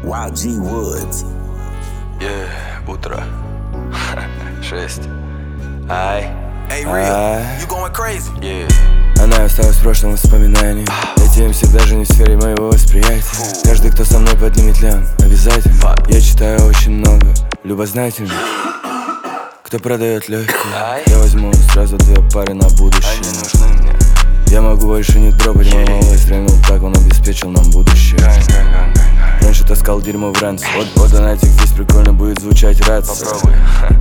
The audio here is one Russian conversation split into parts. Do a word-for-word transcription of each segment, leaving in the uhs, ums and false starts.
уай джи Woods. Yeah, утро. Шесть. Ай. Hey, real, you going crazy? Yeah. Она осталась в прошлом воспоминании. Эти МС даже не в сфере моего восприятия. Каждый, кто со мной, поднимет лям, обязательно. Я читаю очень много любознательных, кто продает легкие. Я возьму сразу две пары на будущее. Они нужны мне. Я могу больше не дропать, мой малой стрельнул так, он обеспечил нам будущее. Раньше таскал дерьмо в ранце. Вот, вот донатик, здесь прикольно будет звучать рация. Попробуй.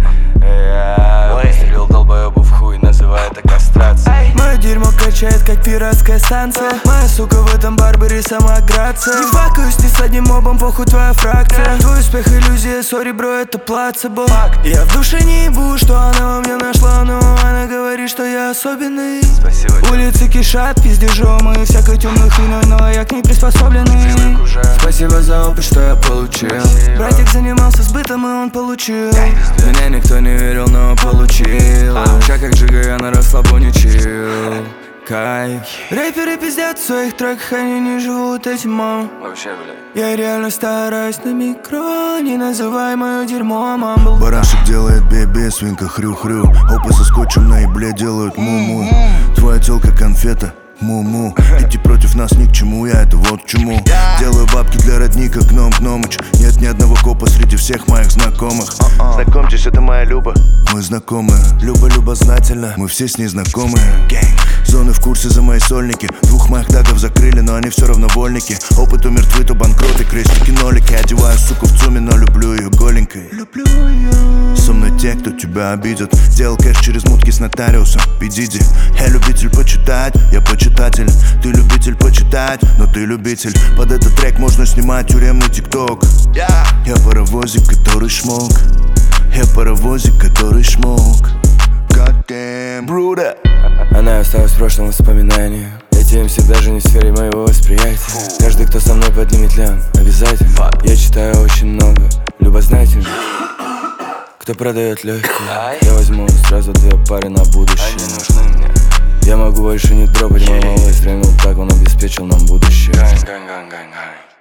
Я выстрелил долбоебу в хуй, называй это кастрацией. Мое дерьмо качает, как пиратская станция. Моя сука в этом барбаре сама грация. Не факаюсь ты с одним мобом, похуй твоя фракция. Твой успех иллюзия, сори, бро, это плацебо. Я в душе не ебу, что она у меня нашла, но она говорит, что я особенный. Спасибо тебе. Улицы кишат пиздежом и всякой темной хуйной, но я к ней приспособленный. Привык уже. Спасибо за опыт, что я получил. Спасибо. Братик занимался сбытом, и он получил. Меня никто не верил, но получил. Ща как Джига, я на расслабоне чил. Кайф. Рэперы пиздят в своих треках, они не живут этим, мам. Вообще, блядь. Я реально стараюсь на микро, не называй мое дерьмо мамбл. Барашек делает бе-бе, свинка хрю-хрю. Опы со скотчем на ебле делают му-му. Твоя телка конфета, му-му. Идти против нас ни к чему, я это вот к чему. Делаю бабки для родни, как гном Гномыч. Нет ни одного копа среди всех моих знакомых. Знакомьтесь, это моя Люба. Мы знакомы, Люба любознательна, мы все с ней знакомы. Зоны в курсе за мои сольники. Двух моих дагов закрыли, но они все равно вольники. Опыт у мертвы, то банкроты, крестики, нолики. Одеваю суку в цуме, но люблю ее голенькой. Люблю ее. Со мной те, кто тебя обидят. Делал кэш через мутки с нотариусом. Пидиди. Я любитель почитать, я почитатель. Ты любитель почитать, но ты любитель. Под этот трек можно снимать тюремный тикток. Я паровозик, который шмок. Я паровозик, который шмок. God damn, Бруда. Она осталась в прошлом воспоминании. Эти МС даже не в сфере моего восприятия. Каждый, кто со мной, поднимет лям, обязательно. Я читаю очень много любознательных, кто продает легкие. Я возьму сразу две пары на будущее. Они нужны мне. Я могу больше не дропать, мой малой стрельнул так, он обеспечил нам будущее. Гань, гань, гань, гань, гань.